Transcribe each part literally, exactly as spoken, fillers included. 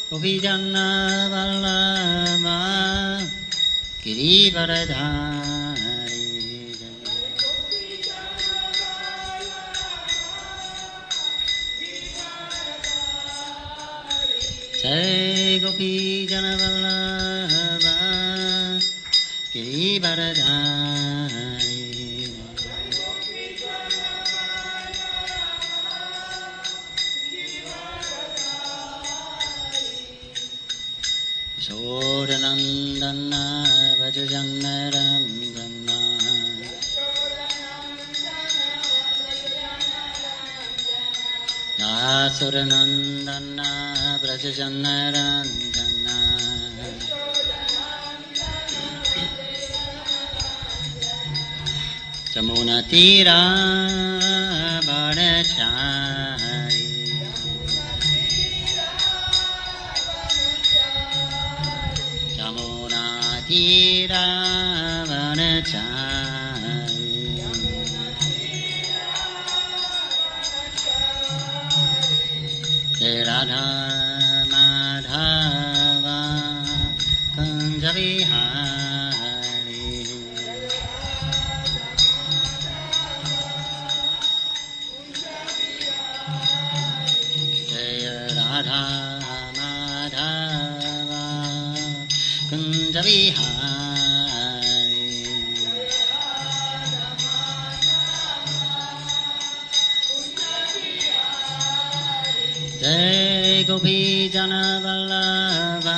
Gopijana Vallabha Girivardhari Jai Gopijana Vallabha Girivardhari Yashodanandana Vrajajannaram Janna Yasuranandana Vrajajannaram Janna Jamuna Tira Varachari Tira Vanachari Jai Radha Madhava Kunja Vihari Jai Radha Madhava Kunja Vihari Jai Gopijana Vallabha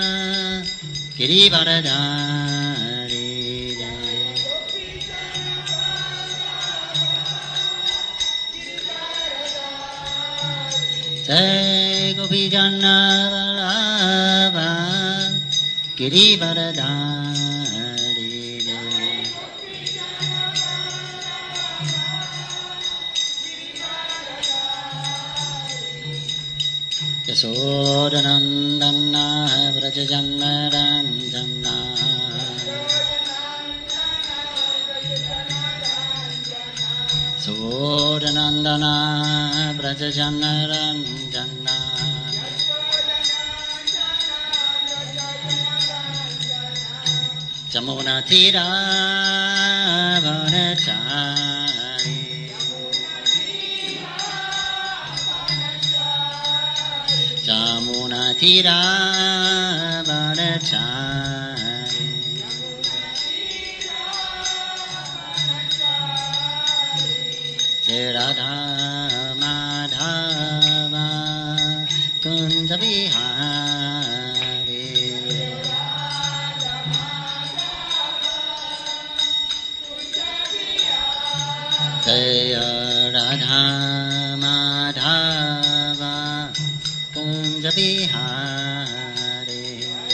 Girivardhari Jai Gopijana Vallabha Girivardhari Yashodanandana Vrajajannaranjana Yashodanandana Vrajajannaranjana Jamuna Tira Vanachari Jamuna Tira Vanachari Jai Radha Madhava Kunja Vihari Jai Radha Madhava Kunja Vihari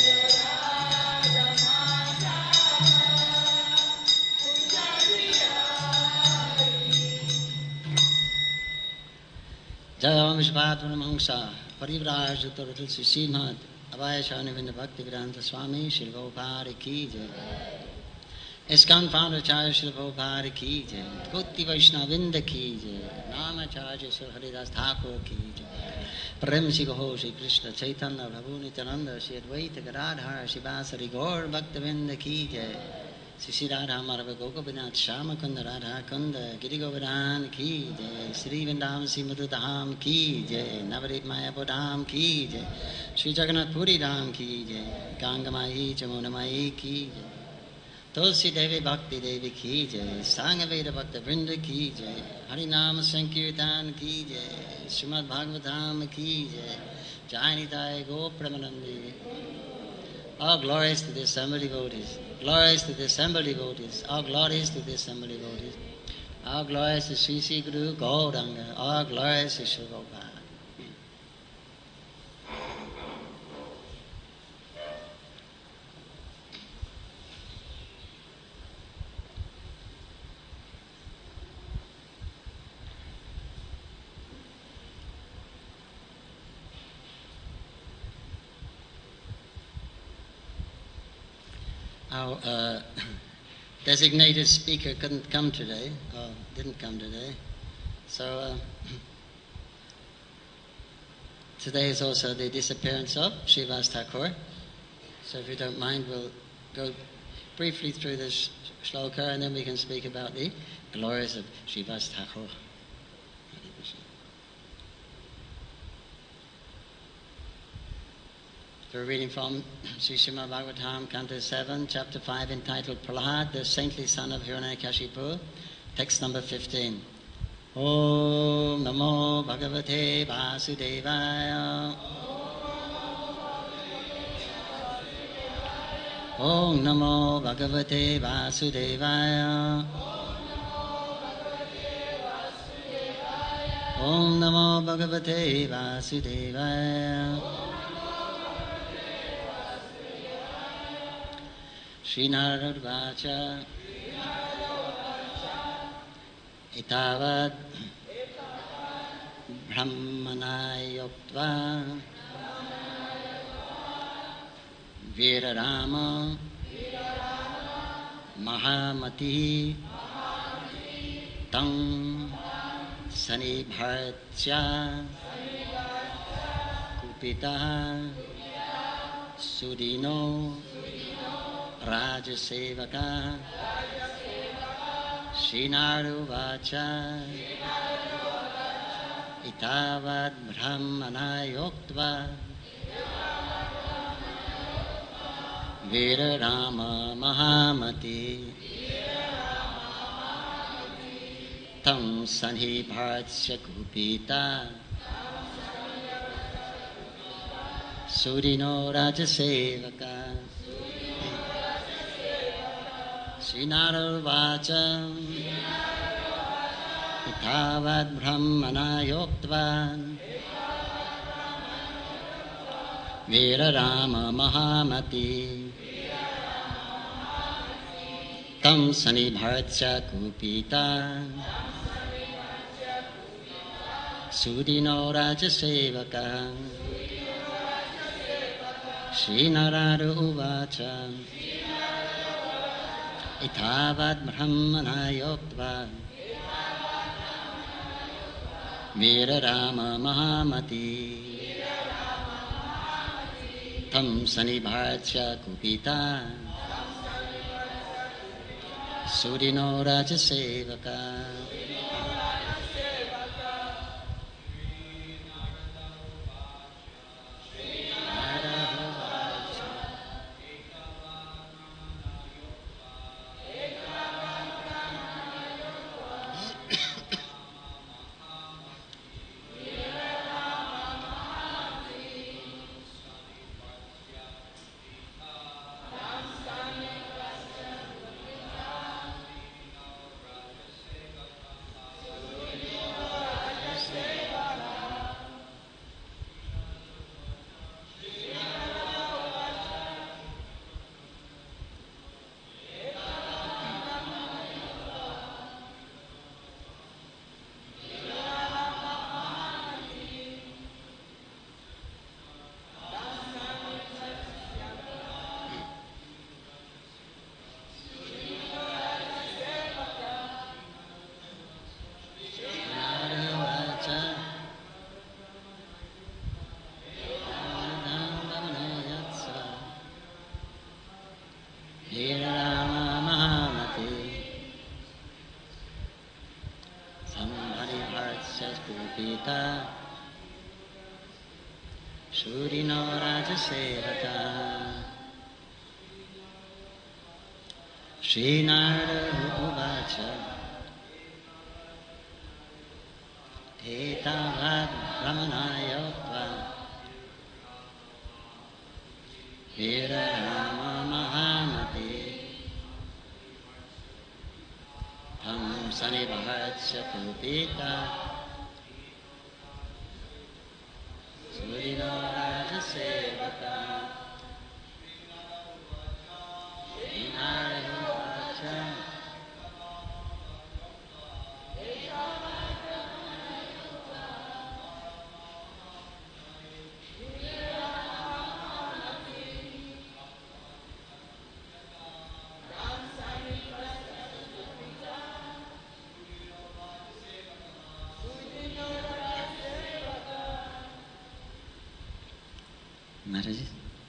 Jai Vishvatmana Mahamsa Parivrajata Tulsi Srimad Abhayashanivinda Bhakti Vedanta Swami Shri Prabhupada Ki Jai ISKCON founder Acharya Srila Prabhupada Ki Jai Koti Vaishnavinda Ki Jai Namacharya Sri Haridas Thakur Ki Jai Prem Shri Gaho Shri Krishna Chaitanya Prabhu Nityananda Shri Advaita Gadadhar Shri Vasari Gaur Bhaktavinda Ki Jai Shri Shri Radha Madhava Gopinath Shama Kunda Radha Kunda Giri Govardhan Ki Jai Shri Vrindavan Shri Madhu Dham Ki Jai Navarit Mayapur Dham Ki Jai Shri Jagannath Puri Dham Ki Jai Ganga Mai Chamuna Mai Ki Jai Tulsi Devi Bhakti Devi Ki Jai Sangha Veda Bhakta Vrinda Ki Jai Harinam Sankirtan Ki Jai Srimad Bhagavatam Ki Jai Jainitai Go Premanandi. All glories to the assembled devotees. Glories to the assembled devotees. All glories to the assembled devotees. All glories to Sri Sri Guru Gauranga. All glories to Sri Prabhupada. Our uh, designated speaker couldn't come today, or didn't come today, so uh, today is also the disappearance of Srivas Thakur. So if you don't mind, we'll go briefly through this shloka and then we can speak about the glories of Srivas Thakur. We're reading from Sri Srimad Bhagavatam, Canto seven, Chapter five, entitled Prahlad, the saintly son of Hiranyakashipu, text number fifteen. Om Namo Bhagavate Vasudevaya. Om Namo Bhagavate Vasudevaya. Om Namo Bhagavate Vasudevaya. Shri Narad Vacha Etavad Brahmanayotva Virarama Mahamati Tang Sanibhartya Kupita Sudino Rajasevaka Srinaru Vacha Itavad Brahmanayotva Virarama Mahamati Tam Sanibhartya Kupita Sudino Rajasevaka Srinara Vacha Itavad Brahmanayotva Virarama Mahamati Tam Sanibhartya Kupita Sudino Rajasevaka Srinara Vacha Itavad Brahmanayotva Virarama Mahamati Tam Sanibhartya Kupita Sudino Rajasevaka Sudino Rajasevaka Srinara Uvacha Etavad Brahmanayotva Virarama Mahamati Tam Sanibhartya Kupita Sudino Rajasevaka Srinara Vacha Mataji.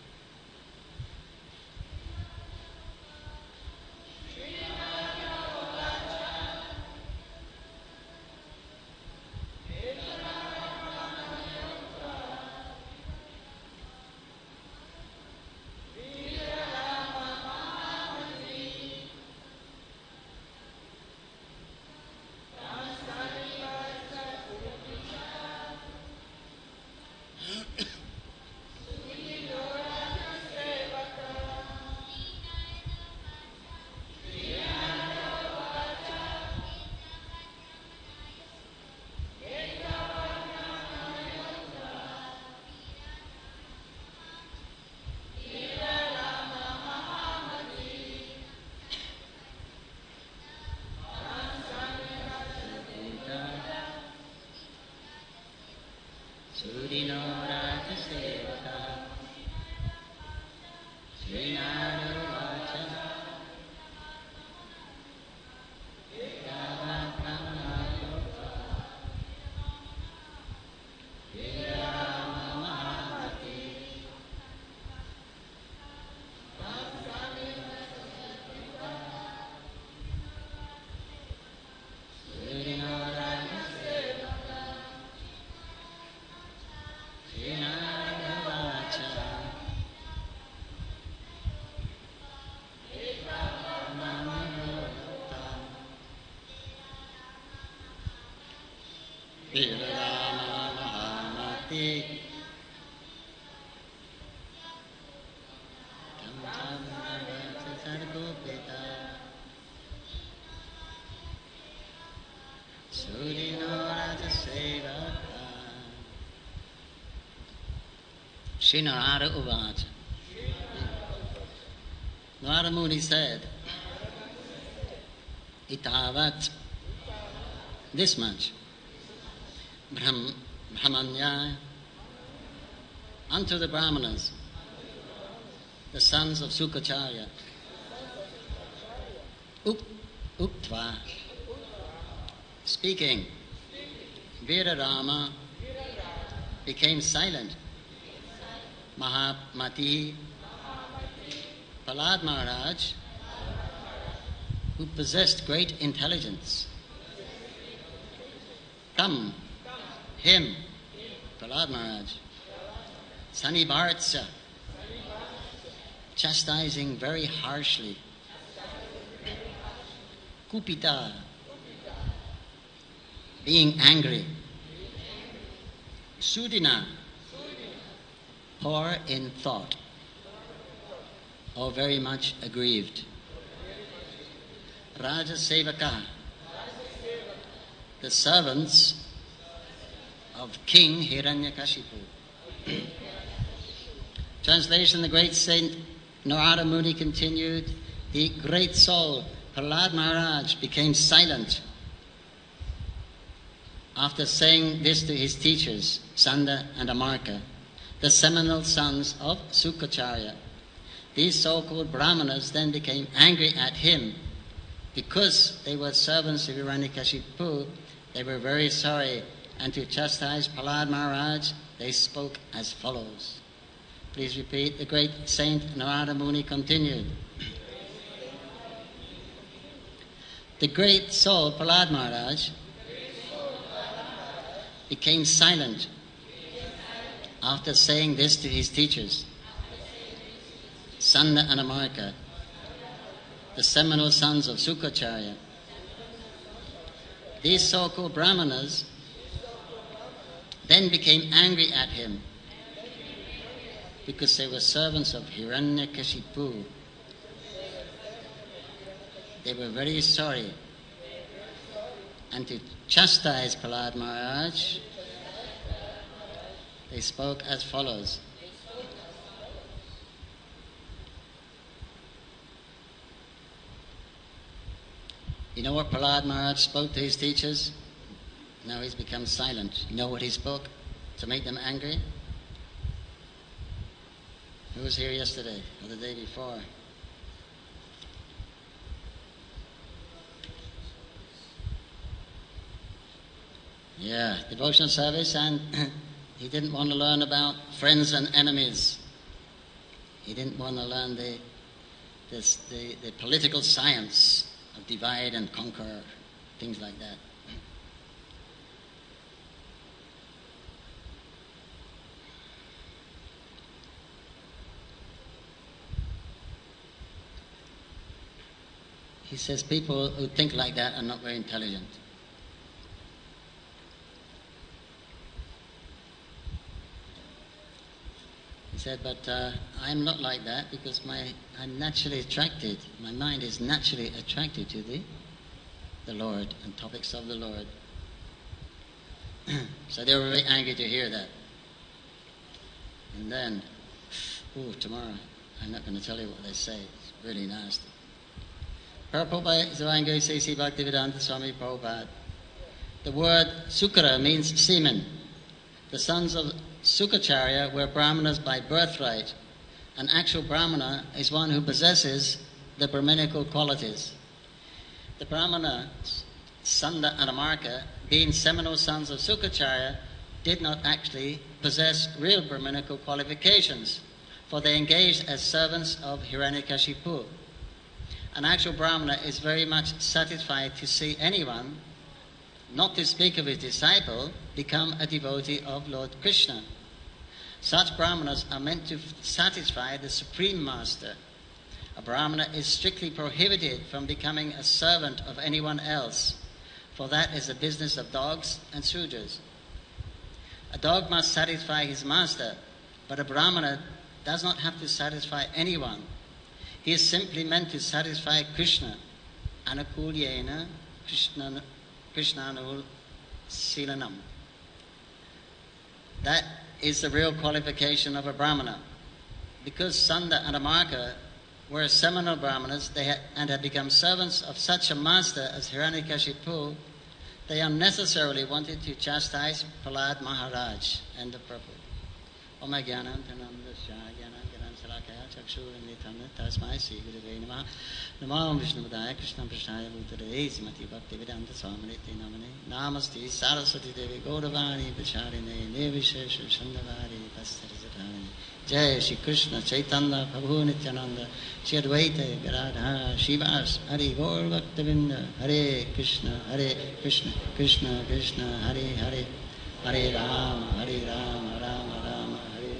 Shri Narada Uvacha. Narada Muni said, Itavat, this much, Brahm, Brahmanya, unto the Brahmanas, the sons of Sukacharya, Uk, Uktva, speaking, Virarama became silent. Mahamati, Prahlad Maharaj, who possessed great intelligence. Come, him, Prahlad Maharaj, Sanivartsa, chastising very harshly. Kupita, being angry. Sudina, poor in thought, or very much aggrieved. Raja Sevaka, the servants of King Hiranyakashipu. Translation: the great saint Narada Muni continued, the great soul Prahlad Maharaj became silent after saying this to his teachers, Sanda and Amarka, the seminal sons of Sukacharya. These so-called Brahmanas then became angry at him because they were servants of Hiranyakashipu. They were very sorry, and to chastise Prahlad Maharaj, they spoke as follows. Please repeat. The great saint Narada Muni continued. The great soul Prahlad Maharaj became silent after saying this to his teachers, Sanda and Amarka, the seminal sons of Sukacharya. These so-called Brahmanas then became angry at him because they were servants of Hiranyakashipu. They were very sorry, and to chastise Prahlad Maharaj, they spoke as follows. You know what Prahlad Maharaj spoke to his teachers? Now he's become silent. You know what he spoke to make them angry? Who was here yesterday or the day before? Yeah, devotional service, and he didn't want to learn about friends and enemies. He didn't want to learn the, this, the, the political science of divide and conquer, things like that. He says people who think like that are not very intelligent. He said, but uh, I'm not like that because my, I'm naturally attracted, my mind is naturally attracted to the, the Lord and topics of the Lord. So they were very angry to hear that. And then, oh, tomorrow, I'm not going to tell you what they say, it's really nasty. Prabhupada Zavangari Sesi Bhaktivedanta Swami Prabhupada. The word Sukara means semen. The sons of Sukacharya were Brahmanas by birthright. An actual Brahmana is one who possesses the Brahminical qualities. The Brahmana, Sanda and Amarka, being seminal sons of Sukacharya, did not actually possess real Brahminical qualifications, for they engaged as servants of Hiranyakashipu. An actual Brahmana is very much satisfied to see anyone, not to speak of his disciple, become a devotee of Lord Krishna. Such Brahmanas are meant to satisfy the Supreme Master. A Brahmana is strictly prohibited from becoming a servant of anyone else, for that is the business of dogs and Sudras. A dog must satisfy his master, but a Brahmana does not have to satisfy anyone. He is simply meant to satisfy Krishna. Anukulyena Krishna Krishnanul Silanam. That is the real qualification of a Brahmana. Because Sanda and Amarka were seminal Brahmanas they had, and had become servants of such a master as Hiranyakashipu, they unnecessarily wanted to chastise Prahlad Maharaj and the Prabhu. Om Jnanam Tanandasya Jnanam Jnanam Salakaya Chakshuranitana Tasmai Sri Gurave Namaha Namo Vishnupadaya Krishna Prasthaya Bhutare Srimati Bhaktivedanta Swaminiti Namane Namaste Saraswati Devi Gauravani Vacharine Nirvishesha Shandavari Vastarizatani Jai Shri Krishna Chaitanya Prabhu Nityananda Shri Advaita Gadadhara Shivas Hari Gaur Bhaktavinda Hare Krishna Hare Krishna Krishna Krishna Hare Hare Hare Rama Hare Rama Rama Rama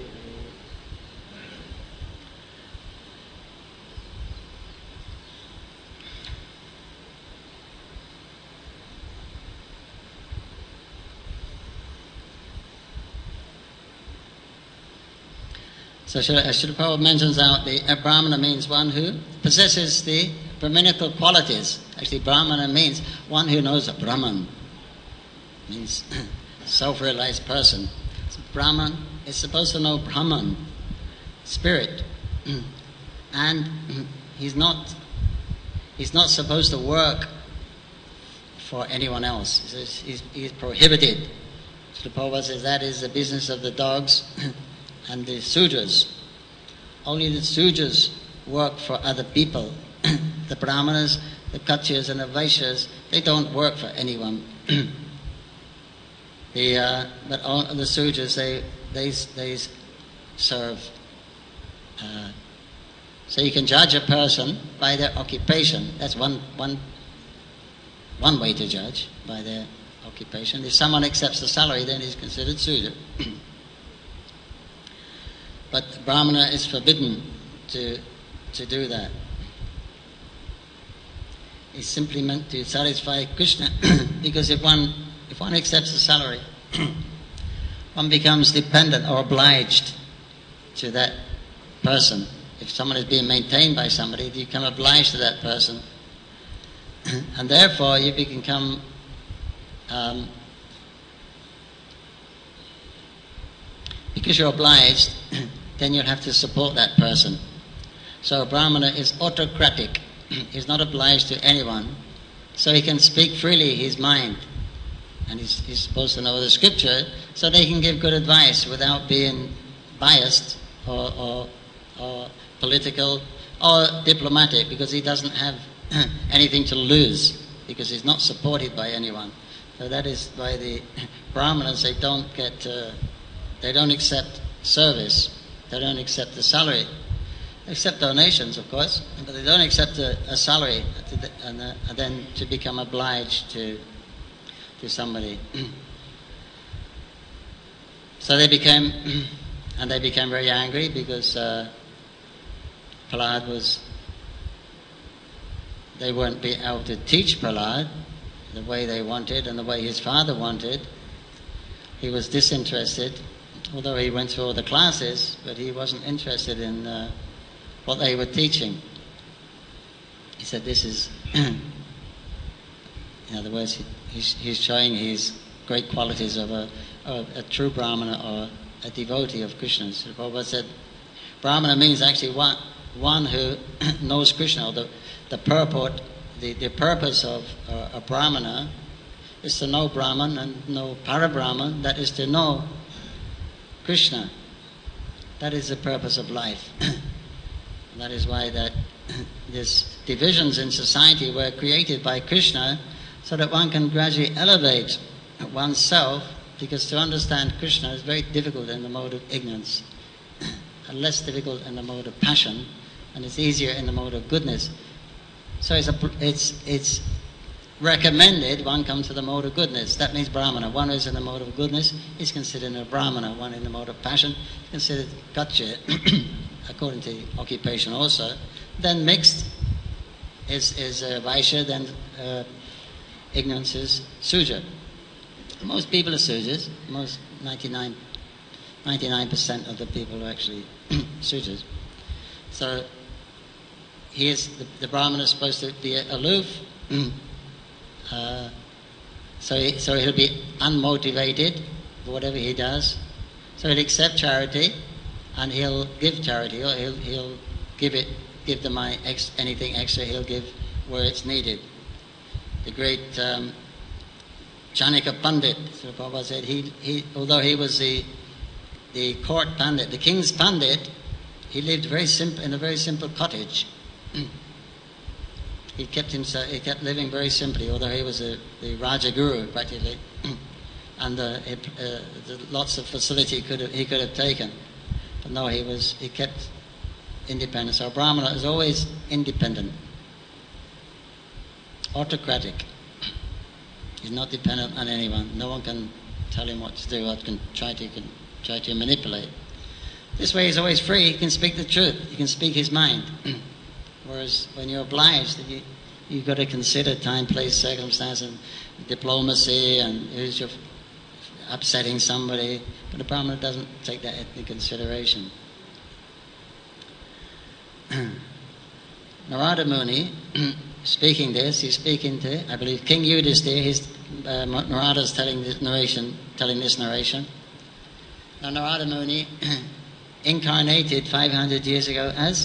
So Srila Prabhupada mentions out the a Brahmana means one who possesses the Brahminical qualities. Actually, Brahmana means one who knows a Brahman. Means self-realized person. So Brahman is supposed to know Brahman, spirit, and he's not he's not supposed to work for anyone else. He's, he's, he's prohibited. Srila Prabhupada says that is the business of the dogs and the Sudras. Only the Sudras work for other people. The Brahmanas, the Katyas and the Vaishyas, they don't work for anyone. the, uh, but all the Sudras, they, they, they serve. Uh, so you can judge a person by their occupation. That's one, one, one way to judge, by their occupation. If someone accepts the salary, then he's considered Sudra. But Brahmana is forbidden to, to do that. It's simply meant to satisfy Krishna, because if one, if one accepts the salary, one becomes dependent or obliged to that person. If someone is being maintained by somebody, you become obliged to that person. And therefore you become um, because you're obliged, then you'll have to support that person. So a Brahmana is autocratic. He's not obliged to anyone. So he can speak freely his mind. And he's, he's supposed to know the scripture, so they can give good advice without being biased or, or, or political or diplomatic, because he doesn't have anything to lose, because he's not supported by anyone. So that is why the Brahmanas, they don't get, uh, they don't accept service. They don't accept the salary. They accept donations, of course, but they don't accept a, a salary to the, and, uh, and then to become obliged to to somebody. So they became, and they became very angry because uh, Prahlad was, they weren't be able to teach Prahlad the way they wanted and the way his father wanted. He was disinterested, although he went through all the classes, but he wasn't interested in uh, what they were teaching. He said, this is, in other words, he, he's, he's showing his great qualities of a, of a true Brahmana or a devotee of Krishna. So Prabhupada said, Brahmana means actually one, one who knows Krishna, or the, the purport, the, the purpose of uh, a Brahmana is to know Brahman and know Para-Brahman, that is to know Krishna. That is the purpose of life. That is why that these divisions in society were created by Krishna, so that one can gradually elevate oneself, because to understand Krishna is very difficult in the mode of ignorance, and less difficult in the mode of passion, and it's easier in the mode of goodness. So it's, a, it's, it's recommended one come to the mode of goodness. That means Brahmana. One who is in the mode of goodness is considered a Brahmana. One in the mode of passion is considered Kshatriya, according to occupation also. Then mixed is, is uh, Vaishya, then uh, ignorance is Sudra. Most people are Sudras. Most ninety-nine, ninety-nine percent of the people are actually Sudras. So he is, the, the Brahmana is supposed to be aloof. uh, so, he, so he'll be unmotivated for whatever he does. So he'll accept charity and he'll give charity. He'll, he'll, he'll give it, give the money, ex, anything extra he'll give where it's needed. The great um, Janaka Pandit, Srila Prabhupada said, he, he, although he was the, the court Pandit, the king's Pandit, he lived very simple, in a very simple cottage. He kept himself, he kept living very simply, although he was a, the Raja Guru practically, and uh, it, uh, the, lots of facility could have, he could have taken, but no, he was he kept independent. So a Brahmana is always independent, autocratic. He's not dependent on anyone. No one can tell him what to do, or can try to can try to manipulate. This way, he's always free. He can speak the truth. He can speak his mind. Whereas when you're obliged, you, you've got to consider time, place, circumstance, and diplomacy, and who's your upsetting somebody. But the Brahmana doesn't take that into consideration. Narada Muni, speaking this, he's speaking to, I believe, King Yudhisthira. He's uh, Narada's telling this narration, telling this narration. Now, Narada Muni incarnated five hundred years ago as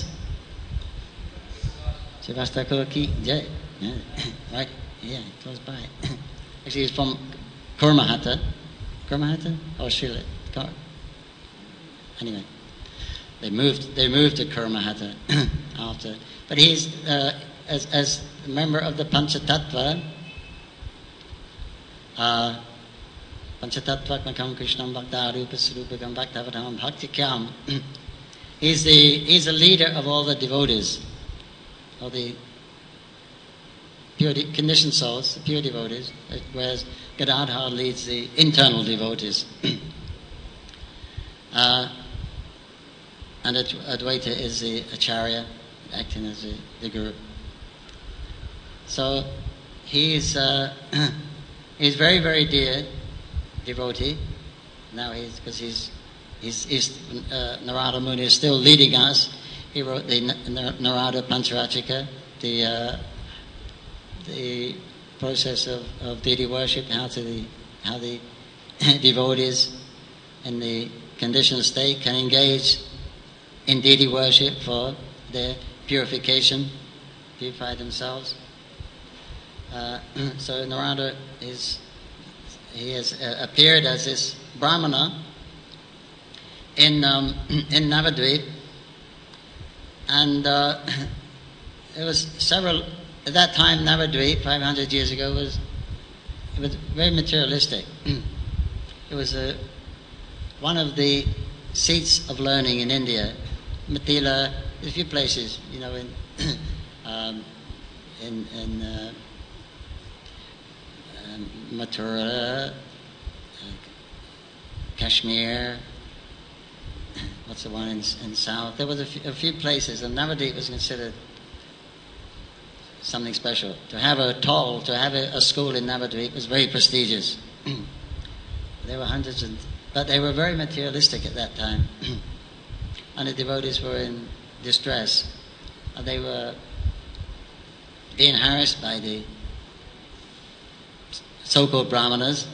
Srivastava Ki Jai. Yeah. Right? Yeah, close by. Actually, he's from Kurmahatta. Kurmahatta? Or Srila? Anyway, they moved. They moved to Kurmahatta after. But he's uh, as as a member of the Panchatattva. Uh, Panchatattva-makam Krishnam Bhakta Rupa-sarupakam Bhakta-avatam Bhakti-kyam. He's the he's the leader of all the devotees, all the pure de- conditioned souls, the pure devotees, whereas Gadadhar leads the internal devotees. uh, and Advaita is the Acharya, acting as the, the Guru. So he's uh, he's very, very dear devotee. Now he's, because he's, he's, he's uh, Narada Muni is still leading us. He wrote the N- Narada Pancharachika, the uh, the process of, of deity worship, how to the how the devotees in the conditioned state can engage in deity worship for their purification, purify themselves. Uh, so Narada is. He has uh, appeared as this Brahmana in um, in Navadvip, and uh, there was several. At that time, Navadvip, five hundred years ago, was it was very materialistic. It was a one of the seats of learning in India. Mithila, a few places, you know, in um, in, in uh, um, Mathura, uh, Kashmir. What's the one in, in south? There was a few, a few places, and Navadvip was considered something special. To have a toll, to have a, a school in Navadvip was very prestigious. There were hundreds, of, but they were very materialistic at that time, and the devotees were in distress, and they were being harassed by the so-called brahmanas,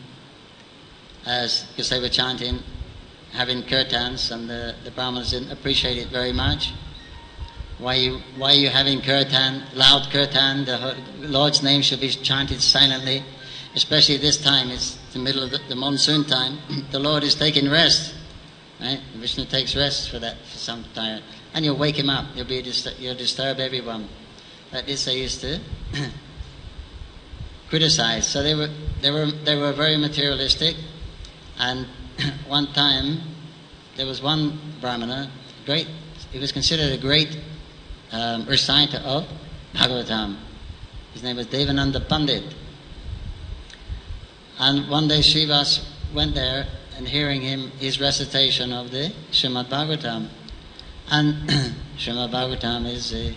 as because they were chanting, having kirtans, and the, the brahmanas didn't appreciate it very much. Why you why are you having kirtan, loud kirtan? The Lord's name should be chanted silently, especially this time. It's the middle of the, the monsoon time. The Lord is taking rest, right? Vishnu takes rest for that for some time, and you'll wake him up. You'll be dist- you'll disturb everyone. Like this, they used to criticize. So they were they were they were very materialistic. And one time, there was one brahmana, great. He was considered a great um, reciter of Bhagavatam. His name was Devananda Pandit. And one day Srivas went there and hearing him his recitation of the Srimad Bhagavatam. And Srimad Bhagavatam is the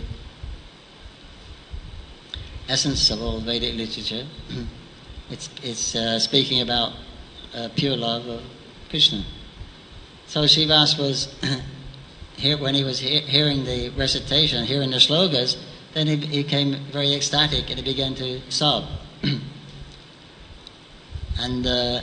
essence of all Vedic literature. It's it's uh, speaking about uh, pure love of Krishna. So Srivas was here when he was he- hearing the recitation, hearing the slokas, then he, he became very ecstatic and he began to sob. And uh,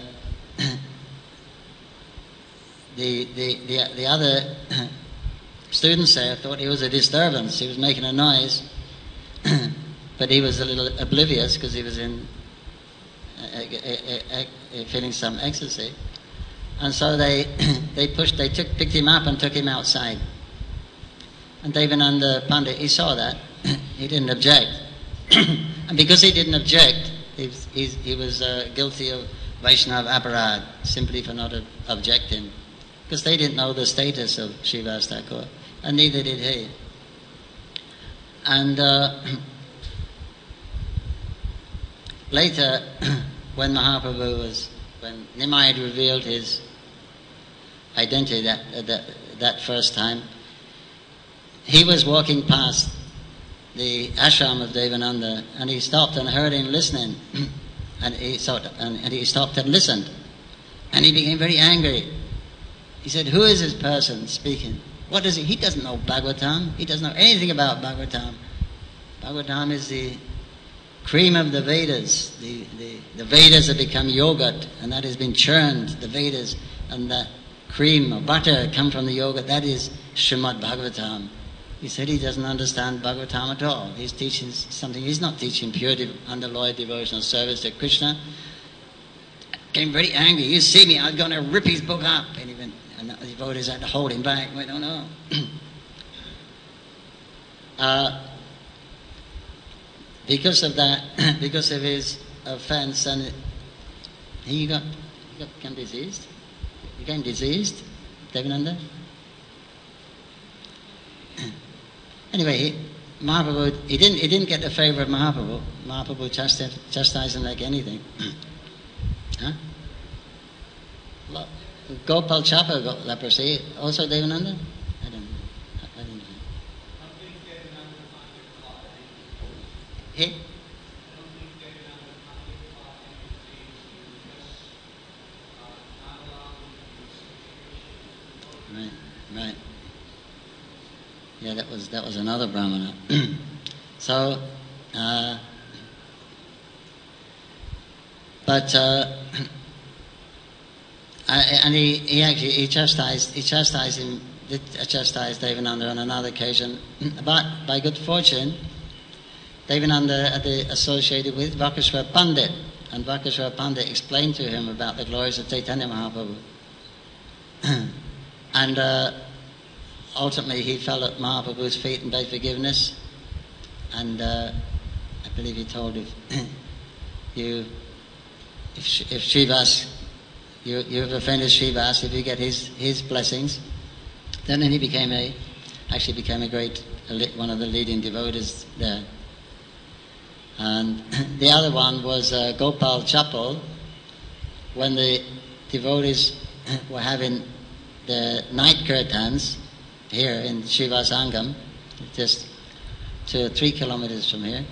the, the the the other students there thought he was a disturbance. He was making a noise, but he was a little oblivious because he was in uh, uh, uh, feeling some ecstasy. And so they they pushed, they took picked him up and took him outside. And Devananda Pandit, he saw that, he didn't object, and because he didn't object, he was, he's, he was uh, guilty of Vaishnava aparad simply for not ob- objecting, because they didn't know the status of Srivas Thakur, and neither did he. And uh, later, when Mahaprabhu was, when Nimai had revealed his identity that, that, that first time, he was walking past the ashram of Devananda, and he stopped and heard him listening, and he stopped and, and he stopped and listened, and he became very angry. He said, "Who is this person speaking? What does he? He doesn't know Bhagavatam. He doesn't know anything about Bhagavatam. Bhagavatam is the cream of the Vedas. The, the, the Vedas have become yogurt, and that has been churned, the Vedas, and that cream or butter come from the yogurt. That is Srimad Bhagavatam." He said he doesn't understand Bhagavatam at all. He's teaching something, he's not teaching pure, de- unalloyed devotional service to Krishna. Became very angry. "You see me, I'm going to rip his book up." And, he went, and the devotees had to hold him back. Went, "Oh no." uh, because of that, because of his offense, and he got, he got became diseased. He became diseased, Devananda. Anyway, he, Mahaprabhu, he didn't, he didn't get the favor of Mahaprabhu. Mahaprabhu chastised, chastised him like anything. Huh? Gopal Chapa got leprosy. Also Devananda? I don't know. I, I don't know. He? Right, right. Yeah, that was that was another brahmana. So, uh, but uh, and he, he actually he chastised he chastised him did chastise Devananda on another occasion. But by good fortune, Devananda had associated with Vakashwara Pandit, and Vakashwara Pandit explained to him about the glories of Chaitanya Mahaprabhu, and. Uh, Ultimately, he fell at Mahaprabhu's feet and begged forgiveness, and uh, I believe he told if you, if, if Srivas, you you have offended Srivas, if you get his his blessings, then he became a actually became a great, one of the leading devotees there. And the other one was uh, Gopal Chapel. When the devotees were having the night kirtans here in Srivasangam, just two or three kilometers from here,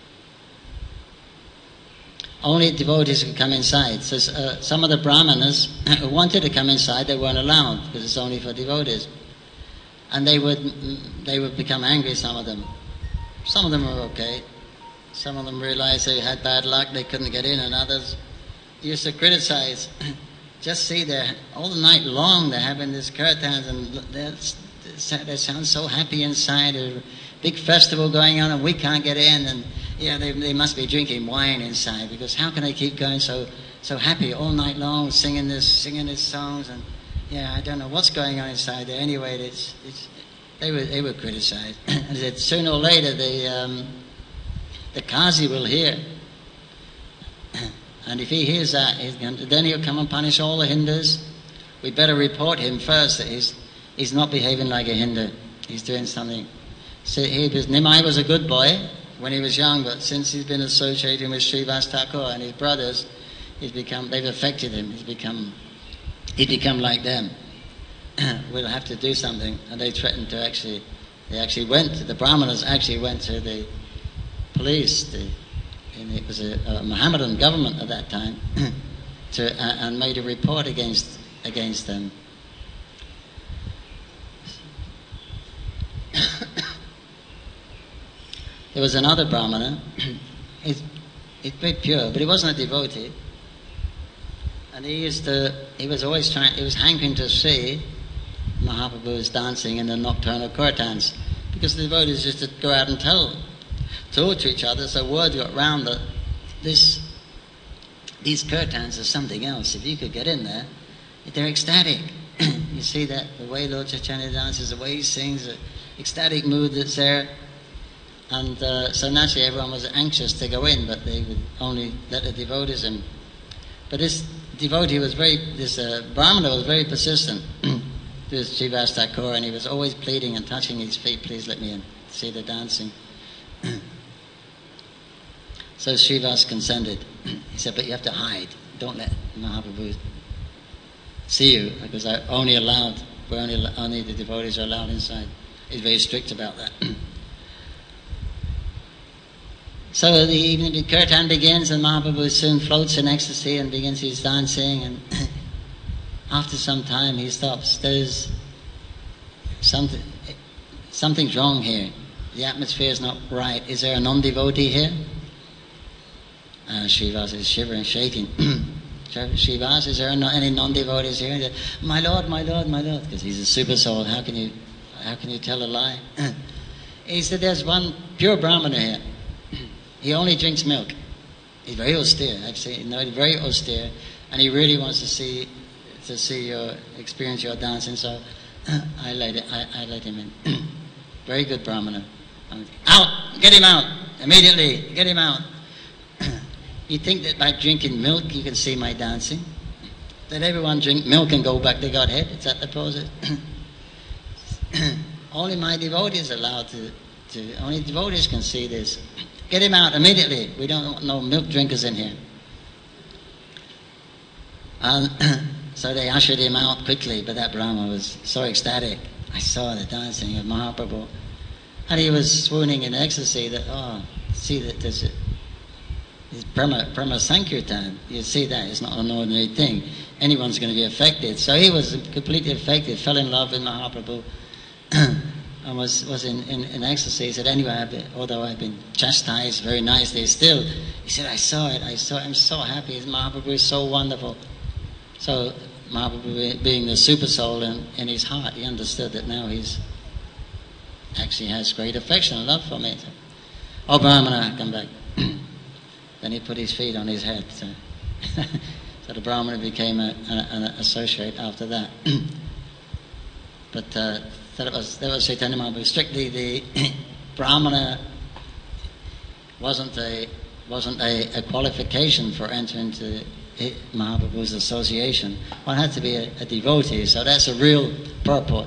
only devotees could come inside. So uh, some of the brahmanas who wanted to come inside, they weren't allowed because it's only for devotees. And they would they would become angry, some of them. Some of them were okay. Some of them realized they had bad luck, they couldn't get in, and others used to criticize. Just see, they're all the night long they're having this kirtans, and they sound so happy inside. There's a big festival going on and we can't get in, and yeah, they, they must be drinking wine inside, because how can they keep going so so happy all night long, singing this, singing these songs, and yeah, I don't know what's going on inside there. Anyway, it's, it's, they were they were criticized. And that sooner or later the um, the Qazi will hear, and if he hears that, he's going to, then he'll come and punish all the Hindus. We better report him first that he's he's not behaving like a Hindu. He's doing something. So he was, Nimai was a good boy when he was young, but since he's been associating with Srivas Thakur and his brothers, he's become, they've affected him. He's become, he's become like them. We'll have to do something. And they threatened to actually, they actually went, the Brahmanas actually went to the police, the, and it was a, a Mohammedan government at that time, to, uh, and made a report against against them. There was another Brahmana. He's, he's very pure, but he wasn't a devotee. And he used to, he was always trying, he was hankering to see Mahaprabhu's dancing in the nocturnal kirtans, because the devotees used to go out and tell, told to each other, so word got round that this, these kirtans are something else. If you could get in there, they're ecstatic. You see that, the way Lord Chaitanya dances, the way he sings, the ecstatic mood that's there. And uh, so naturally everyone was anxious to go in, but they would only let the devotees in. But this devotee was very, this uh, Brahmana was very persistent. This Srivas Thakur, and he was always pleading and touching his feet, please let me in, see the dancing. So Srivas consented. He said, but you have to hide. Don't let Mahaprabhu see you, because I only allowed, we're only, only the devotees are allowed inside. He's very strict about that. So the evening the kirtan begins, and Mahaprabhu soon floats in ecstasy and begins his dancing, and after some time he stops. There's something, something's wrong here. The atmosphere is not right. Is there a non-devotee here? Uh, Srivas is shivering, shaking. Srivas, is there any non-devotees here? He said, my Lord, my Lord, my Lord, because he's a super soul. How can you, how can you tell a lie? He said, there's one pure Brahmana here. He only drinks milk. He's very austere, actually. You know, he's very austere, and he really wants to see, to see your, experience your dancing. So I let it, I, I let him in. Very good Brahmana. Out! Get him out immediately! Get him out! You think that by drinking milk you can see my dancing? Let everyone drink milk and go back to Godhead? Is that the process? Only my devotees are allowed to, to. Only devotees can see this. Get him out immediately. We don't want no milk drinkers in here. And so they ushered him out quickly, but that Brahma was so ecstatic. I saw the dancing of Mahaprabhu. And he was swooning in ecstasy that, oh, see that there's a, it's Brahma, Brahma Sankirtan. You see that, it's not an ordinary thing. Anyone's going to be affected. So he was completely affected, fell in love with Mahaprabhu. And was, was in, in, in ecstasy. He said, anyway, I've been, although I've been chastised very nicely still, he said, I saw it, I saw it, I'm so happy, Mahaprabhu is so wonderful. So Mahaprabhu, being the super soul in, in his heart, he understood that now he's actually has great affection and love for me. So, oh, Brahmana, come back. Then he put his feet on his head. So, so the Brahmana became a, a, an associate after that. But uh, that was that was Chaitanya Mahaprabhu. Strictly, the Brahmana wasn't a wasn't a, a qualification for entering into Mahaprabhu's association. One had to be a, a devotee. So that's a real purport.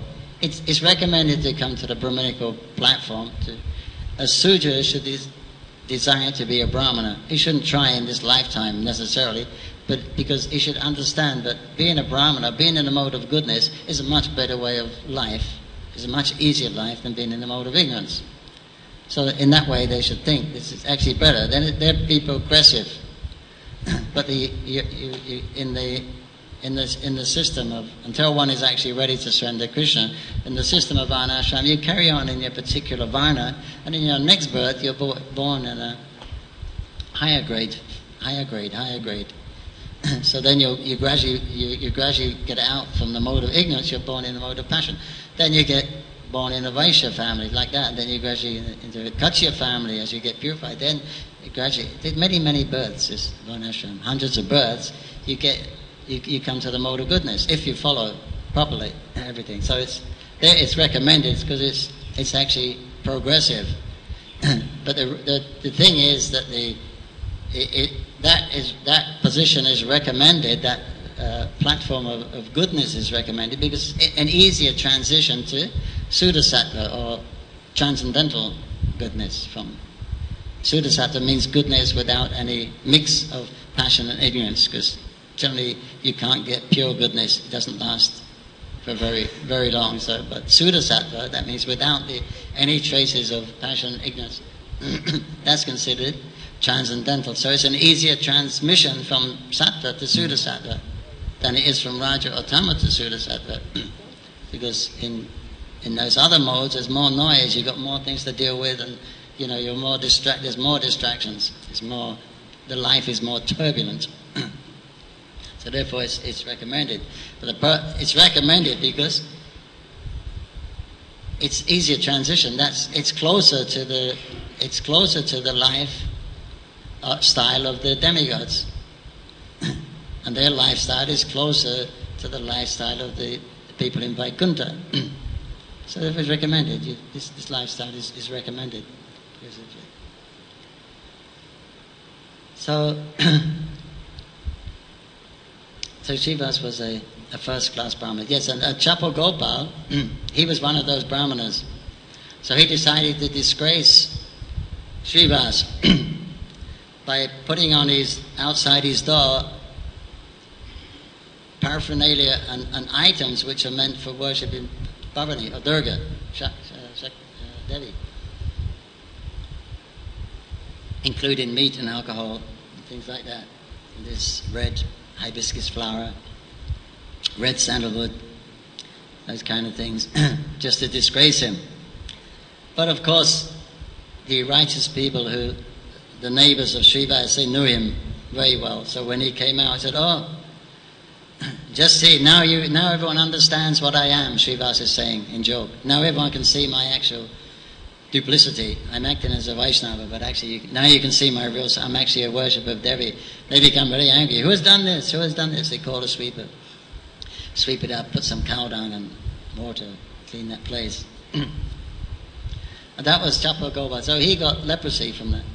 it's, it's recommended to come to the Brahminical platform. To, a Sudra should des- desire to be a Brahmana. He shouldn't try in this lifetime necessarily, but because he should understand that being a Brahmana, being in the mode of goodness, is a much better way of life, is a much easier life than being in the mode of ignorance. So in that way they should think this is actually better. Then they'd be progressive. But the, you, you, you, in the in the in the system of, until one is actually ready to surrender Krishna, in the system of varnashram, you carry on in your particular varna, and in your next birth you're bo- born in a higher grade, higher grade, higher grade. So then you you gradually you, you gradually get out from the mode of ignorance. You're born in the mode of passion. Then you get born in a Vaishya family like that. Then you gradually into a Kachya family as you get purified. Then you gradually, there's many many births. This varnashram, hundreds of births. You get you, you come to the mode of goodness if you follow properly everything. So it's there. It's recommended because it's it's actually progressive. But the, the the thing is that the it, it that is that position is recommended. That uh, platform of, of goodness is recommended because it's an easier transition to Sudasattva or transcendental goodness. From Sudasattva means goodness without any mix of passion and ignorance, because generally you can't get pure goodness. It doesn't last for very very long. So, but Sudasattva, that means without the, any traces of passion and ignorance. That's considered transcendental. So it's an easier transmission from Sattva to Sudasattva than it is from Raja or Tama to Sudasattva. Because in in those other modes there's more noise, you've got more things to deal with, and you know you're more distract. There's more distractions. It's more, the life is more turbulent. So therefore, it's it's recommended. But the per, it's recommended because it's easier transition. That's it's closer to the it's closer to the life uh, style of the demigods, and their lifestyle is closer to the lifestyle of the, the people in Vaikuntha. So therefore, it's recommended. You, this this lifestyle is, is recommended. So. So Srivas was a, a first-class Brahmana. Yes, and uh, Chapo Gopal, he was one of those Brahmanas. So he decided to disgrace Srivas by putting on his, outside his door, paraphernalia and, and items which are meant for worshipping Bhavani, or Durga, Shak, uh, Shak, uh, Devi, including meat and alcohol and things like that. And this red hibiscus flower, red sandalwood, those kind of things, just to disgrace him. But of course, the righteous people who, the neighbors of Srivas, they knew him very well. So when he came out, he said, "Oh, just see, now you, now everyone understands what I am," Srivas is saying in Job. Now everyone can see my actual duplicity. I'm acting as a Vaishnava, but actually you, now you can see my real, I'm actually a worshipper of Devi. They become very angry. Who has done this? Who has done this? They call a sweeper. Sweep it up, put some cow dung and water, clean that place. And that was Chapo Gopal. So he got leprosy from that.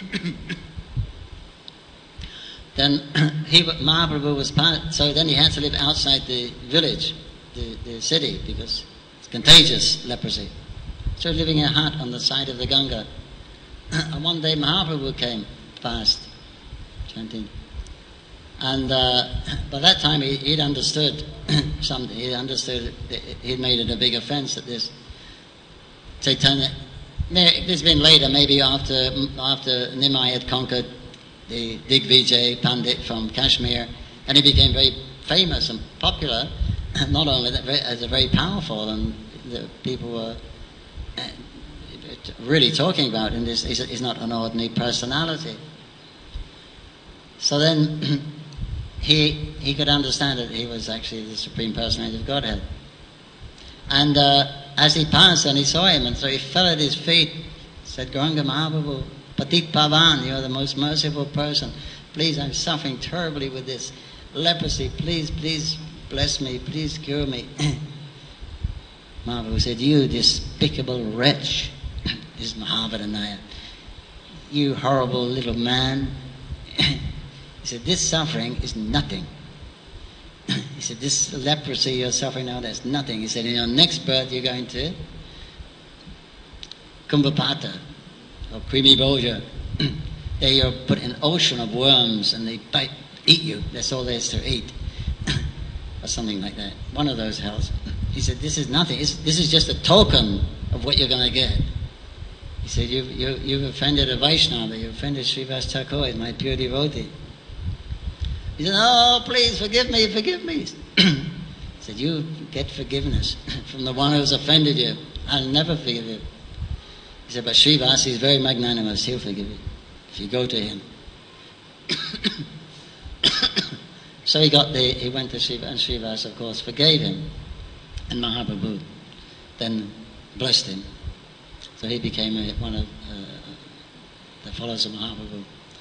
Then he, Mahaprabhu was part, so then he had to live outside the village, the, the city, because it's contagious, leprosy. So living in a hut on the side of the Ganga. And one day Mahaprabhu came past, chanting. And uh, by that time he, he'd understood something. He'd understood that he'd made it a big offense at this. Chaitanya, this has been later, maybe after after Nimai had conquered the Digvijay Pandit from Kashmir, and he became very famous and popular, not only that, as a very powerful, and the people were really talking about him. This is not an ordinary personality. So then he he could understand that he was actually the Supreme Personality of Godhead. And uh, as he passed and he saw him, and so he fell at his feet, said, "Gauranga Mahaprabhu, Patit Pavan, you are the most merciful person. Please, I'm suffering terribly with this leprosy. Please, please bless me. Please cure me." Mahaprabhu said, "You despicable wretch," this is Mahavadanyaya, "you horrible little man." He said, "This suffering is nothing. He said, this leprosy you're suffering now, that's nothing. He said, in your next birth you're going to Kumbhapata or Krimi Bhoja. There you're put in an ocean of worms and they bite, eat you. That's all there is to eat. Or something like that. One of those hells. He said, this is nothing. It's, this is just a token of what you're going to get. He said, you've, you, you've offended a Vaishnava. You've offended Srivas Thakur, my pure devotee. He said, oh, please forgive me, forgive me. He said, you get forgiveness from the one who's offended you. I'll never forgive you. He said, but Srivas is very magnanimous. He'll forgive you if you go to him. So he got the, he went to Srivas, and Srivas, of course, forgave him. And Mahaprabhu then blessed him. So he became a, one of uh, the followers of Mahaprabhu.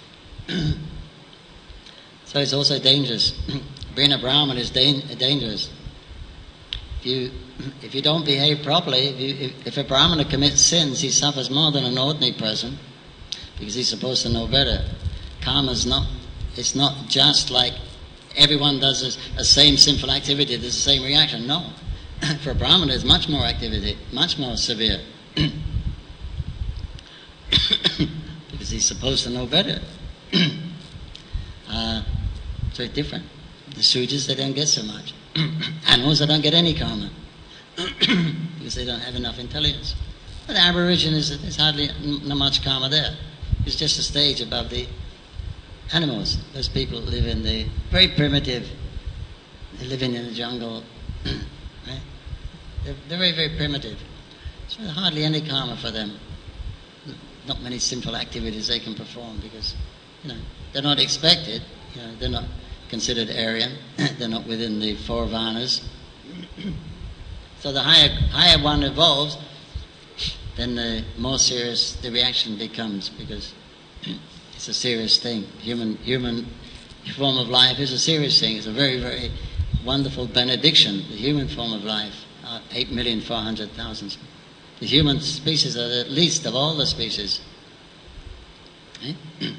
So it's also dangerous. Being a Brahmin is da- dangerous. If you, if you don't behave properly, if, you, if, if a Brahmana commits sins, he suffers more than an ordinary person because he's supposed to know better. Karma is not, it's not just like everyone does a, a same sinful activity, there's the same reaction. No. For a Brahmana, there's much more activity, much more severe. Because he's supposed to know better. uh, so it's different. The Sudras, they don't get so much. Animals, they don't get any karma. Because they don't have enough intelligence. But the Aborigines, there's hardly not much karma there. It's just a stage above the animals. Those people live in the very primitive, they're living in the jungle. Right? They're, they're very, very primitive. So there's hardly any karma for them. Not many sinful activities they can perform because, you know, they're not expected. You know, they're not considered Aryan. They're not within the four varnas. So the higher, higher one evolves, then the more serious the reaction becomes because it's a serious thing. Human, human form of life is a serious thing. It's a very, very wonderful benediction. The human form of life, uh, eight million four hundred thousand. The human species are the least of all the species. Eh?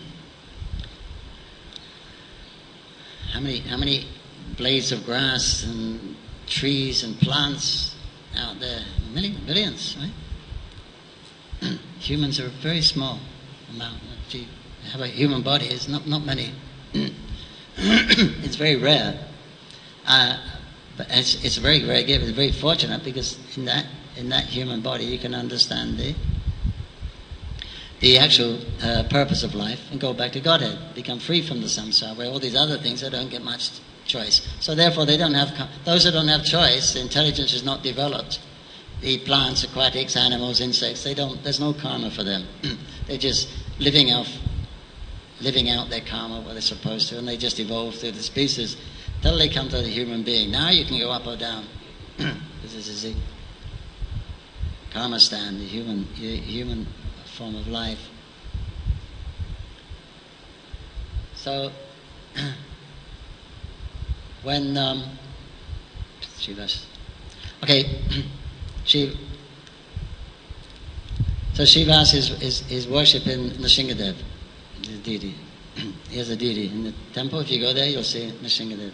How many, how many blades of grass and trees and plants out there? Millions, billions, right? Humans are a very small amount. If you have a human body, it's not, not many. It's very rare. Uh, but it's, it's a very rare gift. It's very fortunate because in that in that human body you can understand the the actual uh, purpose of life and go back to Godhead, become free from the samsara, where all these other things they don't get much choice. So therefore they don't have, those who don't have choice, the intelligence is not developed. The plants, aquatics, animals, insects, they don't, there's no karma for them. They're just living out, living out their karma, what they're supposed to, and they just evolve through the species till they come to the human being. Now you can go up or down. This is the karma stand, the human, human form of life. So, when um, Shivas, okay, Shiv. So Shivas is is, is worshipping Nrsingadev, the deity. He has a deity in the temple. If you go there, you'll see Nrsingadev.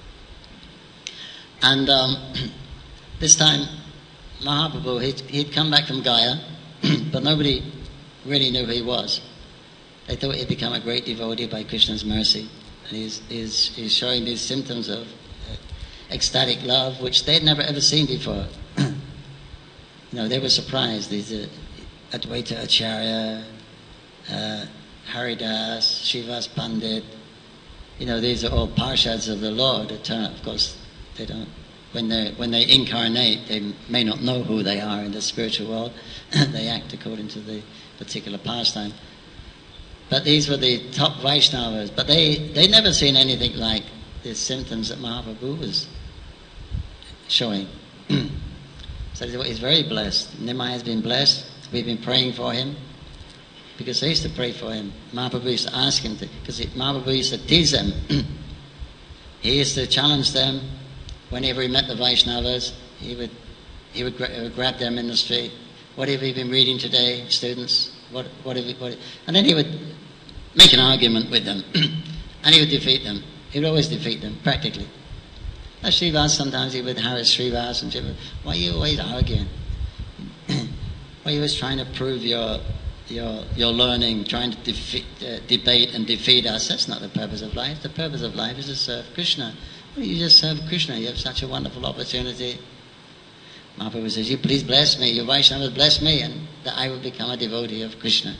And um, this time, Mahaprabhu, he'd, he'd come back from Gaya, but nobody really knew who he was. They thought he'd become a great devotee by Krishna's mercy. And he's, he's, he's showing these symptoms of uh, ecstatic love, which they'd never ever seen before. You know, they were surprised. These uh, Advaita Acharya, uh, Haridas, Shivas Pandit, you know, these are all parshads of the Lord. Of course, they don't. When they when they incarnate, they may not know who they are in the spiritual world. They act according to the particular pastime. But these were the top Vaishnavas. But they they never seen anything like the symptoms that Mahaprabhu was showing. So he's very blessed. Nimai has been blessed. We've been praying for him because they used to pray for him. Mahaprabhu used to ask him to, because Mahaprabhu used to tease them. He used to challenge them. Whenever he met the Vaishnavas, he would he would, gra- would grab them in the street. What have you been reading today, students? What what have you? What? And then he would make an argument with them, and he would defeat them. He would always defeat them, practically. Now Srivas, sometimes he would harass Srivas and say, why are you always arguing? Why are you always trying to prove your your your learning, trying to defeat, uh, debate and defeat us? That's not the purpose of life. The purpose of life is to serve Krishna. Well, you just serve Krishna. You have such a wonderful opportunity. Mahaprabhu says, you please bless me, your Vaishnavas bless me, and that I will become a devotee of Krishna.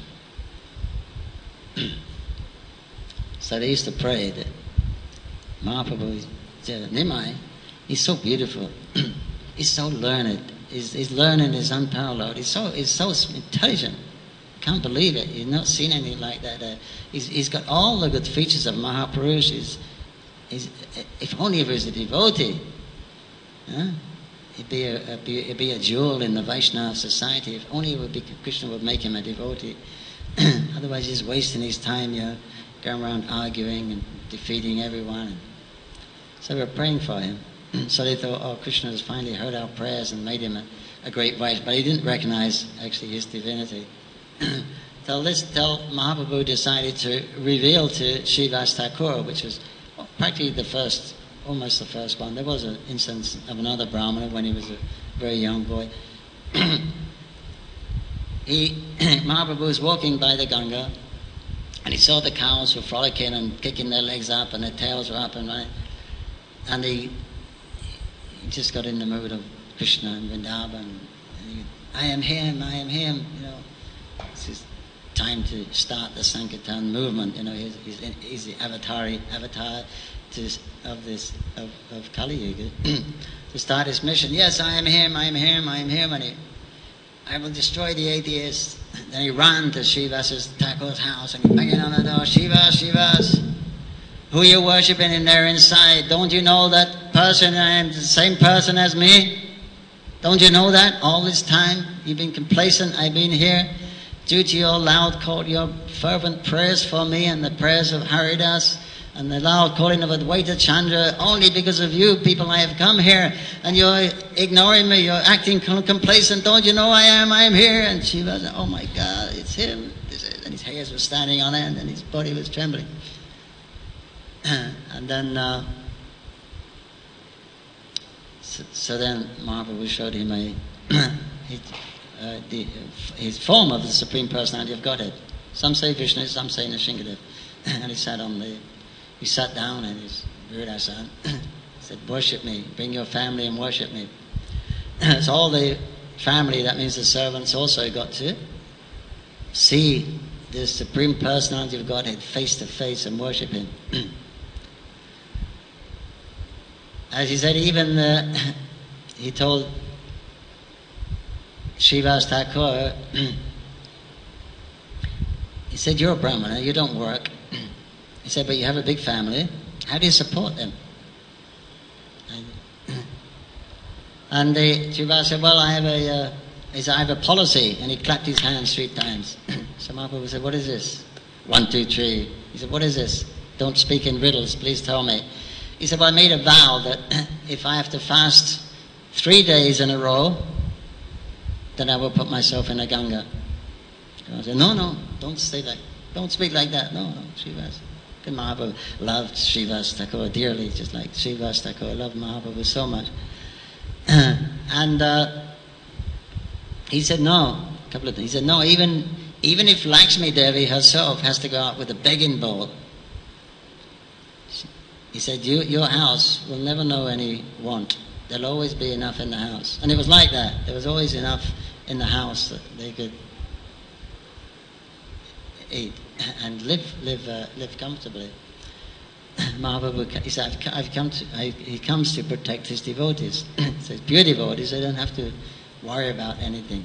So they used to pray that Mahaprabhu, Nimai, he's so beautiful, he's so learned, his, his learning is unparalleled, he's so, he's so intelligent, can't believe it, he's not seen anything like that. Uh, he's, he's got all the good features of Mahapurush. He's, he's, if only if he was a devotee, huh? He'd be a, a, be, he'd be a jewel in the Vaishnava society. If only it would be, Krishna would make him a devotee. Otherwise he's wasting his time, you know, going around arguing and defeating everyone. So we were praying for him. So they thought, oh, Krishna has finally heard our prayers and made him a, a great Vaishnava. But he didn't recognize actually his divinity. Till this, till Mahaprabhu decided to reveal to Srivas Thakur, which was practically the first, almost the first one. There was an instance of another Brahmana when he was a very young boy. he, Mahaprabhu was walking by the Ganga, and he saw the cows were frolicking and kicking their legs up, and their tails were up and running. And he, he just got in the mood of Krishna and Vrindavan. And he, I am him, I am him, you know. This is time to start the Sankirtan movement, you know. He's, he's, he's the avatar, avatar to, of this of, of Kali Yuga to start his mission. Yes, I am him, I am him, I am him, and he, I will destroy the atheists. Then he ran to Srivas Thakur's house and he banged on the door. Srivas, Srivas, who are you worshipping in there inside? Don't you know that person? I am the same person as me. Don't you know that? All this time you've been complacent. I've been here due to your loud call, your fervent prayers for me and the prayers of Haridas and the loud calling of Advaita Chandra. Only because of you people I have come here, and you're ignoring me, you're acting complacent. Don't you know I am, I am here? And she was, oh my God, it's him. And his hairs were standing on end and his body was trembling. And then uh, so, so then Mahaprabhu showed him a his, uh, the, his form of the Supreme Personality of Godhead. Some say Vishnu, some say Nrsingadev. And he sat on the He sat down and his Virudasan said, worship me, bring your family and worship me. So all the family, that means the servants, also got to see the Supreme Personality of Godhead face to face and worship him. As he said, even the, he told Srivas Thakur, he said, you're a Brahmana, you don't work. He said, but you have a big family. How do you support them? And the Srivas said, well, I have a, uh, he said, I have a policy. And he clapped his hands three times. So Mahaprabhu said, what is this? One, two, three. He said, what is this? Don't speak in riddles, please tell me. He said, well, I made a vow that if I have to fast three days in a row, then I will put myself in a Ganga. And I said, no, no, don't say that. Don't speak like that. No, no, Srivas. Mahaprabhu loved Srivas Thakur dearly, just like Srivas Thakur loved Mahaprabhu so much. And uh, he said, no, a couple of things. He said, no, even, even if Lakshmi Devi herself has to go out with a begging bowl, he said, you, your house will never know any want. There'll always be enough in the house. And it was like that. There was always enough in the house that they could eat and live, live, uh, live comfortably. Mahaprabhu, he said, I've, I've come to, I, he comes to protect his devotees. He says, pure devotees, they don't have to worry about anything.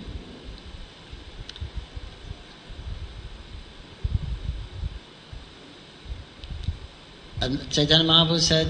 And Chaitanya Mahaprabhu said,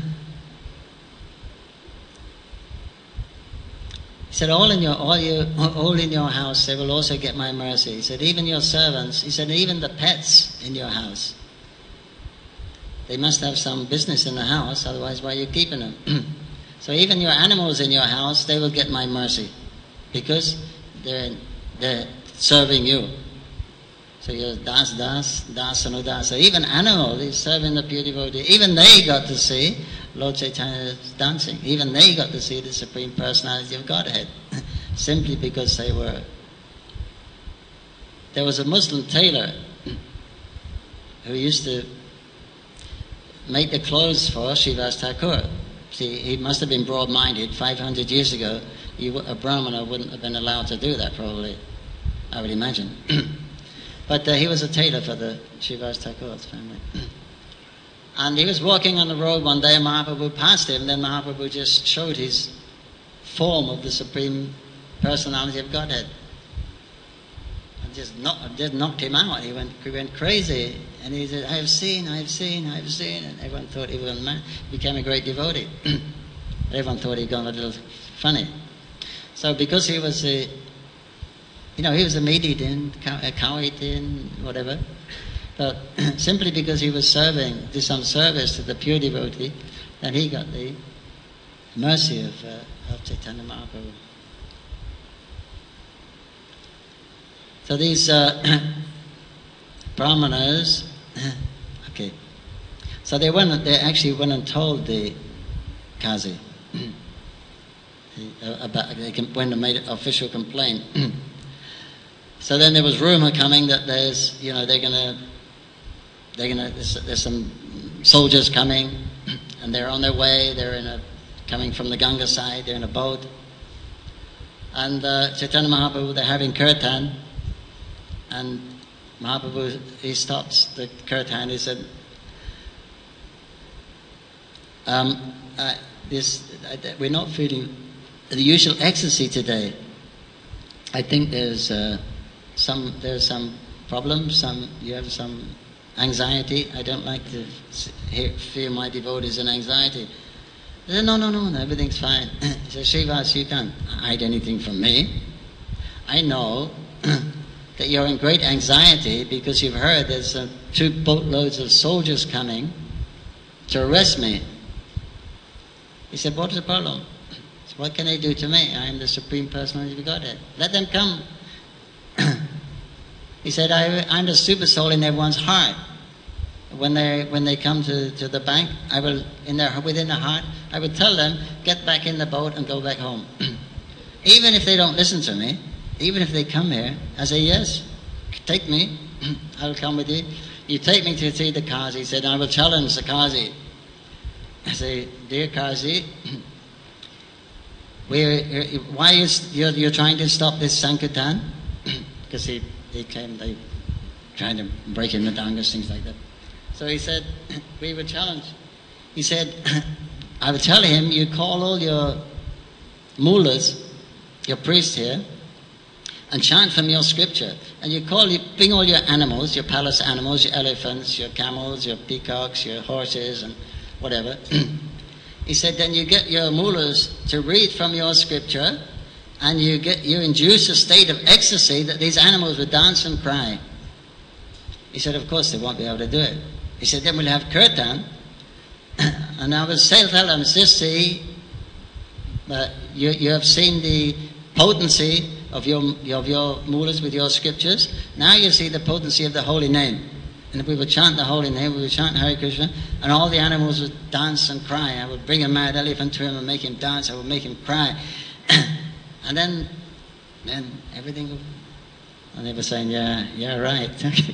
he said, all in your all you all in your house, they will also get my mercy. He said, even your servants, he said, even the pets in your house, they must have some business in the house, otherwise why are you keeping them? So even your animals in your house, they will get my mercy, because they're they're serving you. So you're das das, das and udas. So even animals, he's serving the pure devotee. Even they got to see Lord Chaitanya's dancing. Even they got to see the Supreme Personality of Godhead, simply because they were. There was a Muslim tailor who used to make the clothes for Srivas Thakur. See, he must have been broad-minded. five hundred years ago, you, a Brahmana wouldn't have been allowed to do that, probably, I would imagine. But uh, he was a tailor for the Srivas Thakur's family. And he was walking on the road one day, and Mahaprabhu passed him, and then Mahaprabhu just showed his form of the Supreme Personality of Godhead. And just, knocked, just knocked him out. He went, he went crazy. And he said, I have seen, I have seen, I have seen. And everyone thought he was a man. He became a great devotee. Everyone thought he'd gone a little funny. So because he was a, you know, he was a meat eating, a cow eating, whatever. But simply because he was serving, did some service to the pure devotee, then he got the mercy of, uh, of Chaitanya Mahaprabhu. So these uh, brahmanas, okay, so they went. They actually went and told the Qazi about. They went and made an official complaint. So then there was rumor coming that there's, you know, they're gonna, they're gonna. There's, there's some soldiers coming, and they're on their way. They're in a coming from the Ganga side. They're in a boat, and uh, Chaitanya Mahaprabhu, they're having kirtan. And Mahaprabhu, he stops the kirtan. He said, um, uh, this, uh, we're not feeling the usual ecstasy today. I think there's uh, some there's some problem, some you have some anxiety. I don't like to hear, feel my devotees in anxiety. I said, no, no, no, no, everything's fine. He said, Srivas, you can't hide anything from me. I know that you're in great anxiety because you've heard there's uh, two boatloads of soldiers coming to arrest me. He said, what is the problem? So what can they do to me? I am the Supreme Personality of Godhead. Let them come. He said, I, I'm the super soul in everyone's heart. When they when they come to, to the bank, I will in their within their heart, I will tell them, get back in the boat and go back home. Even if they don't listen to me, even if they come here, I say, yes, take me, I'll come with you. You take me to see the Qazi. He said, I will challenge the Qazi. I say, dear Qazi, why is you're, you're trying to stop this Sankirtan? Because he, he came, they tried to break in the dangas, things like that. So he said, we will challenge. He said, I will tell him, you call all your mullahs, your priests here, and chant from your scripture. And you call, you bring all your animals, your palace animals, your elephants, your camels, your peacocks, your horses, and whatever. He said, then you get your mullahs to read from your scripture, and you get you induce a state of ecstasy that these animals would dance and cry. He said, of course they won't be able to do it. He said, then we'll have kirtan, and I will say, tell them, just see, uh, you, you have seen the potency of your of your mullahs with your scriptures. Now you see the potency of the holy name. And if we would chant the holy name, we would chant Hare Krishna, and all the animals would dance and cry. I would bring a mad elephant to him and make him dance. I would make him cry. And then, then everything would... And they were saying, yeah, yeah, right.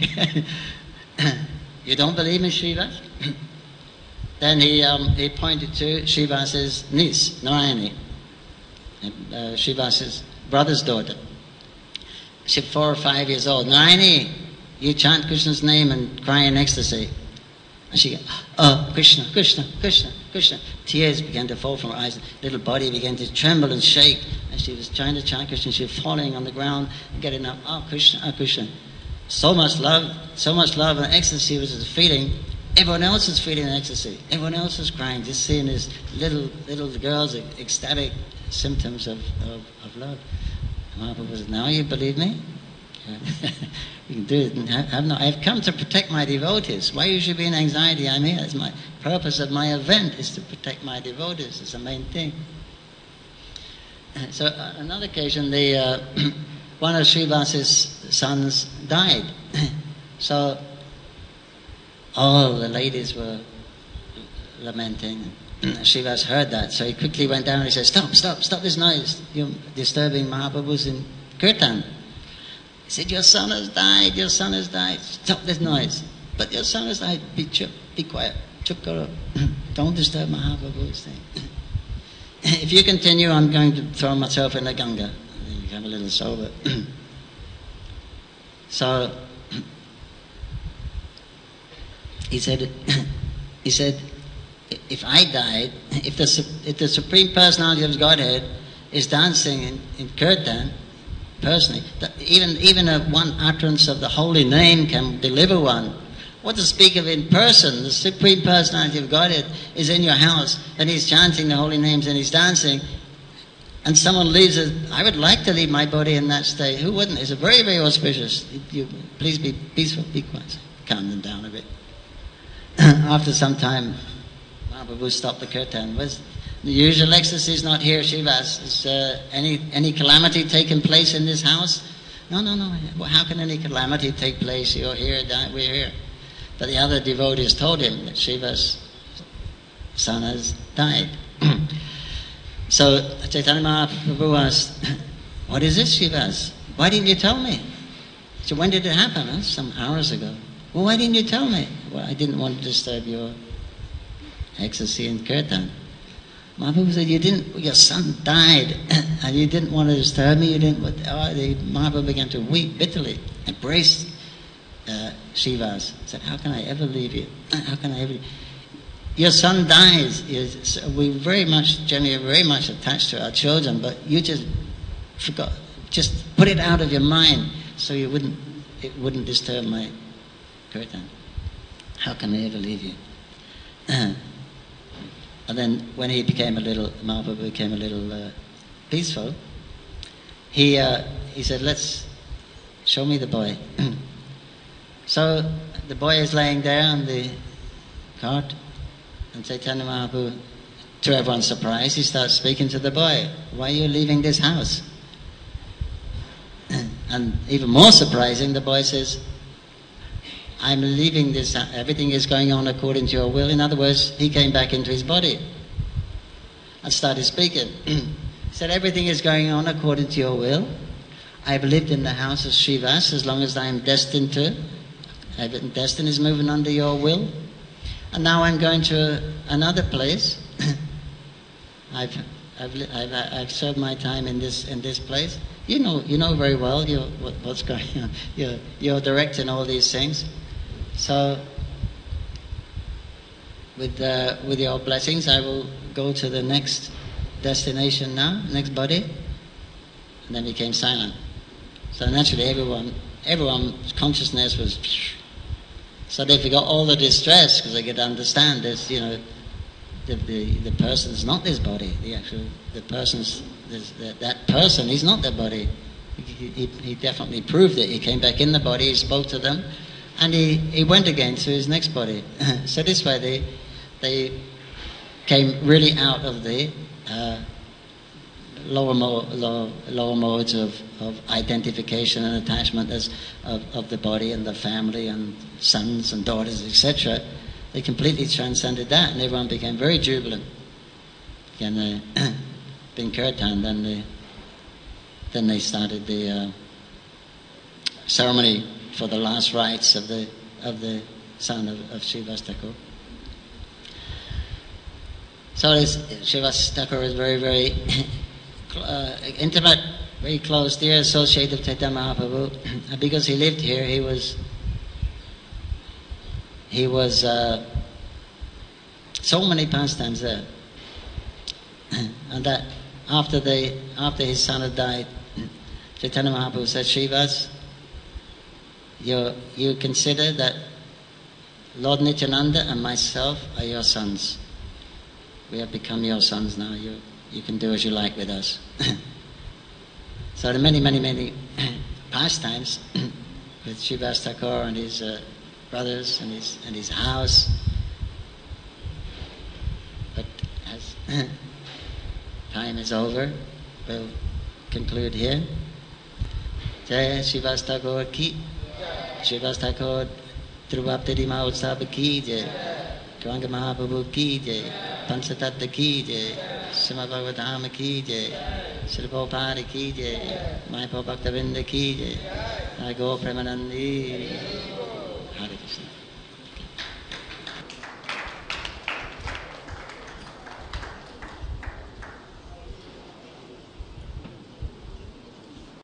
You don't believe in Srivas? Then he um, he pointed to Srivas's niece, Narayani, uh, Srivas's brother's daughter. She's four or five years old. Narayani, you chant Krishna's name and cry in ecstasy. And she, oh, Krishna, Krishna, Krishna, Krishna. Tears began to fall from her eyes. Little body began to tremble and shake. And she was trying to chant Krishna. She was falling on the ground and getting up. Oh, Krishna, oh, Krishna. So much love, so much love and ecstasy was feeling. Everyone else is feeling ecstasy. Everyone else is crying, just seeing this little little girl's ecstatic symptoms of, of, of love. Mahaprabhu said, now you believe me? You can do it. I've, not, I've come to protect my devotees. Why you should be in anxiety? I'm here. It's my purpose of my event is to protect my devotees. It's the main thing. So uh, on another occasion, the uh, one of Srivas's sons died. So all the ladies were lamenting. Srivas heard that, so he quickly went down and he said, stop, stop, stop this noise. You're disturbing Mahaprabhu's in Kirtan. He said, your son has died, your son has died. Stop this noise. But your son has died. Be chup, be quiet. Chup karo. Don't disturb Mahaprabhu's thing. If you continue, I'm going to throw myself in the Ganga. You become a little sober. So, he said, he said, if I died, if the, if the Supreme Personality of Godhead is dancing in, in Kirtan, personally, that even, even a one utterance of the holy name can deliver one. What to speak of in person? The Supreme Personality of Godhead is in your house and he's chanting the holy names and he's dancing, and someone leaves it. I would like to leave my body in that state. Who wouldn't? It's a very, very auspicious. You, please be peaceful, be quiet. Calm them down a bit. After some time, Mahaprabhu stopped the kirtan. Was the usual ecstasy is not here, Srivas. Is uh, any any calamity taking place in this house? No, no, no. Well, how can any calamity take place? You're here, we're here. But the other devotees told him that Shiva's son has died. So Chaitanya Mahaprabhu asked, what is this, Shivas? Why didn't you tell me? So when did it happen? Huh? Some hours ago. Well, why didn't you tell me? Well, I didn't want to disturb your ecstasy in Kirtan. Mahaprabhu said, you didn't, your son died and you didn't want to disturb me. You didn't. Oh, the Mahaprabhu began to weep bitterly, embraced uh, Shivas. Said, how can I ever leave you? How can I ever? Your son dies. We very much, generally, very much attached to our children, but you just forgot. Just put it out of your mind, so you wouldn't, it wouldn't disturb my kirtan. How can I ever leave you? And then, when he became a little, Mahaprabhu became a little uh, peaceful, he uh, he said, "Let's show me the boy." So the boy is laying there on the cart. And Chaitanya Mahaprabhu, to everyone's surprise, he starts speaking to the boy. Why are you leaving this house? And even more surprising, the boy says, I'm leaving this, everything is going on according to your will. In other words, he came back into his body and started speaking. He said, everything is going on according to your will. I've lived in the house of Srivas as long as I am destined to. I've, destiny is moving under your will. And now I'm going to another place. I've, I've, I've, I've served my time in this in this place. You know, you know very well you're, what, what's going on. You're, you're directing all these things. So, with uh, with your blessings, I will go to the next destination now, next body. And then became silent. So naturally, everyone, everyone's consciousness was. So they forgot all the distress because they could understand this. You know, the the, the person's not this body. The actual the person's this, that, that person. He's not their body. He, he, he definitely proved it. He came back in the body. He spoke to them, and he, he went again to his next body. So this way they they came really out of the uh, lower mo- lower, lower modes of, of identification and attachment as of, of the body and the family and sons and daughters, et cetera. They completely transcended that, and everyone became very jubilant. And they been kirtan, then they then they started the uh, ceremony for the last rites of the of the son of, of Srivas Thakur. So this Srivas Thakur is very, very uh, intimate, very close, dear associate of Chaitanya Mahaprabhu. And because he lived here, he was he was uh, so many pastimes there. And that after they after his son had died, Chaitanya Mahaprabhu said, Srivas, you you consider that Lord Nityananda and myself are your sons. We have become your sons now. You you can do as you like with us. So there are many, many, many pastimes with Srivas Thakur and his uh, brothers and his and his house. But as time is over, we'll conclude here. Jai Srivas Thakur ki, Srivas Thakur Trubhapti Mahotsav ki jai, Gauranga Mahaprabhu ki jai. Panchatattva ki jai, Srimad Bhagavatam ki jai, Srila Prabhupada ki jai, Mayapur Bhaktavinda ki jai, Jai Gaur Premanandi. Hare Krishna.